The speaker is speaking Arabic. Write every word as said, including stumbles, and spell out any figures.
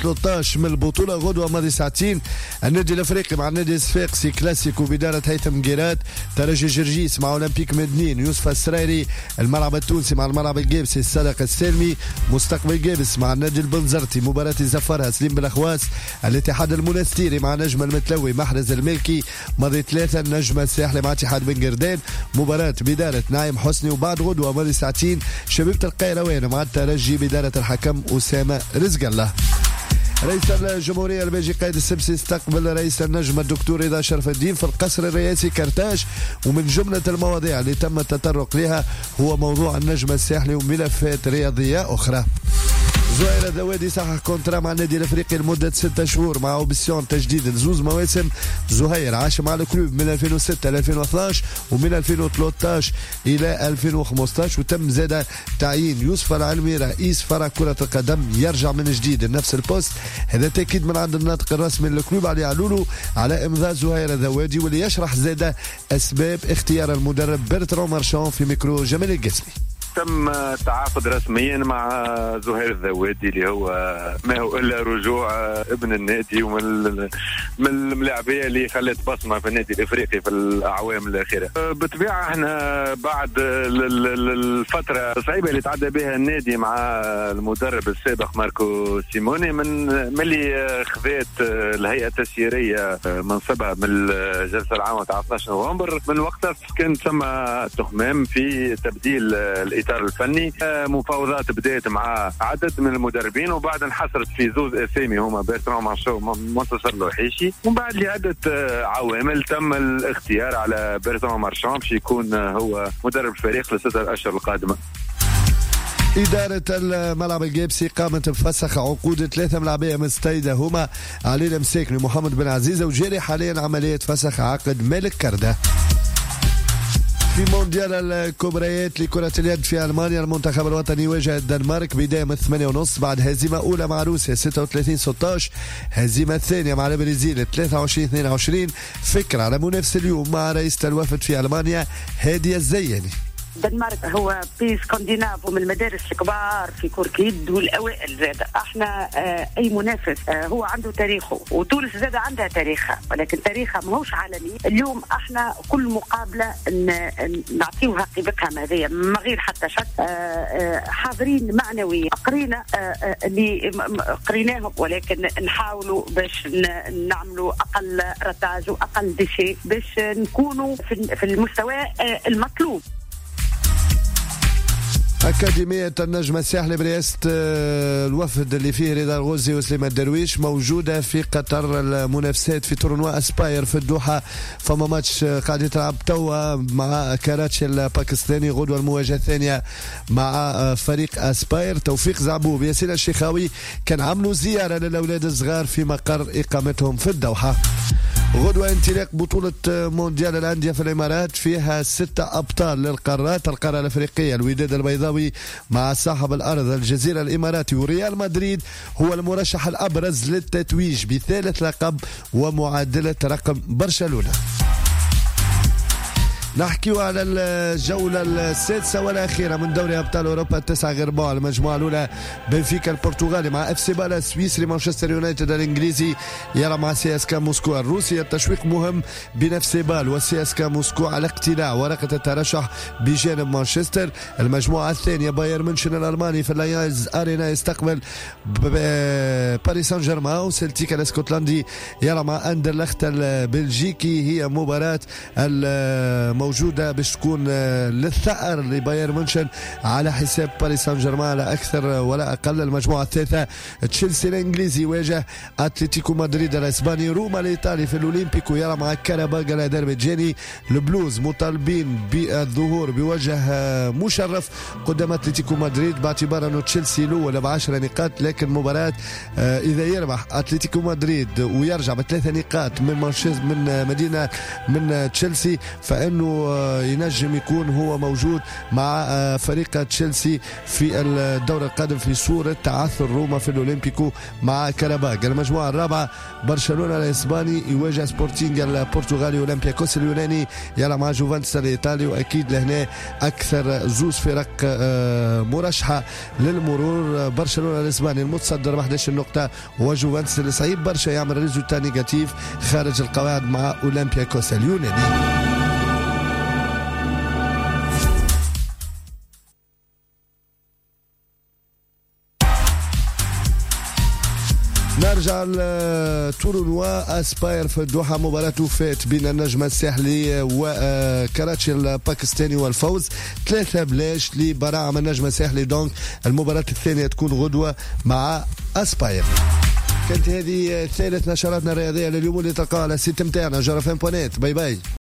ثلاثة عشر من البطولة. غدوة ماضي ساعتين النادي الافريقي مع النادي الصفاقسي كلاسيكو بدارة هيثم جيرات. ترجي جرجيس مع اولمبيك مدنين يوسف السرايري. الملعب التونسي مع الملعب الجابسي الصادق السالمي. مستقبل جابس مع النادي البنزرتي مباراة زفرها سليم بالاخواس. الاتحاد المنستيري مع نجم المتلوي محرز الملكي. ماضي ثلاثة النجم الساحلي مع اتحاد بن قردان مباراة بدارة نايم حسني. وبعد غدوة ماضي ساعتين شبيبة القيروان مع الترجي بدارة الحكم أسامة رزق الله. رئيس الجمهورية الباجي قائد السبسي استقبل رئيس النجم الدكتور رضا شرف الدين في القصر الرئاسي كرتاج. ومن جملة المواضيع اللي تم التطرق لها هو موضوع النجم الساحلي وملفات رياضية أخرى. زهير الذوادي صحح كونترا مع النادي الافريقي لمده ستة شهور مع اوبسيون تجديد لزوز مواسم. زهير عاش مع الكلوب من ألفين وستة ل ألفين واثني عشر ومن ألفين وثلاثة عشر الى ألفين وخمسة عشر. وتم زاد تعيين يوسف العلمي رئيس فرع كره القدم يرجع من جديد لنفس البوست. هذا تاكيد من عند الناطق الرسمي للكلوب علي علولو على امضاء زهير الذوادي واللي يشرح زاد اسباب اختيار المدرب برتران مارشان في ميكرو جمال القسمي. تم التعاقد رسميا مع زهير الذوادي اللي هو ما هو الا رجوع ابن النادي ومن من الملاعبيه اللي خلت بصمه في النادي الافريقي في الاعوام الاخيره. بالطبيعه احنا بعد الفتره الصعيبه اللي تعدى بها النادي مع المدرب السابق ماركو سيموني من ملي خذت الهيئه التسييريه منصبها من الجلسه العامه تاع اثني عشر نوفمبر، من وقتها كان ثم تخمام في تبديل الاطار الفني. مفاوضات بدات مع عدد من المدربين وبعد انحصرت في زوز اسامي هما برتران مارشو ومنتصر لوحيشي. ومن بعد لعده عوامل تم الاختيار على برتران مارشان باش يكون هو مدرب الفريق للستة الاشهر القادمه. إدارة الملعب الجابسي قامت بفسخ عقود ثلاثة ملاعبية مستيدة هما علي المساكني ومحمد بن عزيزة، وجاري حاليا عملية فسخ عقد مالك كردة. في مونديال الكبريات لكرة اليد في ألمانيا المنتخب الوطني يواجه الدنمارك بداية من الثمانية ونص بعد هزيمة أولى مع روسيا ستة وثلاثين ستة عشر. هزيمة ثانية مع البرازيل ثلاثة وعشرين اثنين وعشرين. فكرة على منافس اليوم مع رئيسة الوفد في ألمانيا هادية الزياني. الدنمارك هو في اسكندناف ومن المدارس الكبار في كرة اليد والأوائل زاد. احنا اه أي منافس اه هو عنده تاريخه، وتونس زاد عندها تاريخها ولكن تاريخها ماهوش عالمي. اليوم احنا كل مقابلة نعطيوها قيمتها ماذية من غير حتى شك. اه اه حاضرين معنويا قرينا اه اللي قريناهم، ولكن نحاولوا باش نعملوا أقل رتاج وأقل ديشي باش نكونوا في المستوى اه المطلوب. أكاديمية النجم الساحلي برئاسة الوفد اللي فيه رضا الغوزي وسليمان الدرويش موجودة في قطر. المنافسات في تورنوا أسباير في الدوحة، فما ماتش قاعد يتلعب توا مع كاراتشي الباكستاني. غدوة المواجهة الثانية مع فريق أسباير. توفيق زعبوب ياسين الشيخاوي كان عملوا زيارة للأولاد الصغار في مقر إقامتهم في الدوحة. غدوة انطلاق بطولة مونديال الأندية في الإمارات فيها ستة أبطال للقارات. القارة الأفريقية الوداد البيضاوي مع صاحب الأرض الجزيرة الإماراتي، وريال مدريد هو المرشح الأبرز للتتويج بثالث لقب ومعادلة رقم برشلونة. نحكيو على الجولة السادسة والأخيرة من دوري أبطال أوروبا التسعة غير بعض. المجموعة الأولى بنفيكا البرتغالي مع اف سي بالا السويسري. مانشستر يونايتد الإنجليزي يرى مع سي اس كا موسكو الروسي. التشويق مهم بين اف سي بال وسي اس كا موسكو على اقتلاع ورقة الترشح بجانب مانشستر. المجموعة الثانية بايرن ميونخ الألماني في اللاينز أرينا يستقبل باريس سان جيرمان. وسلتيك الاسكتلندي يرى مع أندرلخت البلجيكي. هي مباراة موجودة باش تكون للثأر لبايرن ميونخ على حساب باريس سان جيرمان لا أكثر ولا أقل. المجموعة الثالثة تشيلسي الإنجليزي يواجه أتلتيكو مدريد الإسباني. روما الإيطالي في الأولمبيكو يرى مع كاراباغا الأذربيجاني. البلوز مطالبين بالظهور بوجه مشرف قدام أتلتيكو مدريد باعتبار أنه تشيلسي الأول بعشر نقاط، لكن مباراة إذا يربح أتلتيكو مدريد ويرجع بثلاثة نقاط من مانشستر من مدينة من تشيلسي فإنه انه ينجم يكون هو موجود مع فريق تشيلسي في الدورة القادم في صورة تعثر روما في الأولمبيكو مع كاراباغ. المجموعة الرابعة برشلونة الإسباني يواجه سبورتينغ البرتغالي، أولمبياكوس اليوناني يلعب مع جوفنتوس الإيطالي. وأكيد لهنا أكثر زوز فرق مرشحة للمرور، برشلونة الإسباني المتصدر ب أحد عشر نقطة، وجوفنتوس اللي صعيب برشا يعمل ريزولتا نيجاتيف خارج القواعد مع أولمبياكوس اليوناني. نرجع لتورنوا اسباير في الدوحة. مباراة فات بين النجم الساحلي وكراتشي الباكستاني والفوز ثلاثة بلاش لبراعم النجم الساحلي. دونك المباراة الثانية تكون غدوة مع اسباير. كانت هذه ثالث نشراتنا الرياضية لليوم اللي تلقاها على السيت متاعنا جرفان بونات. باي باي.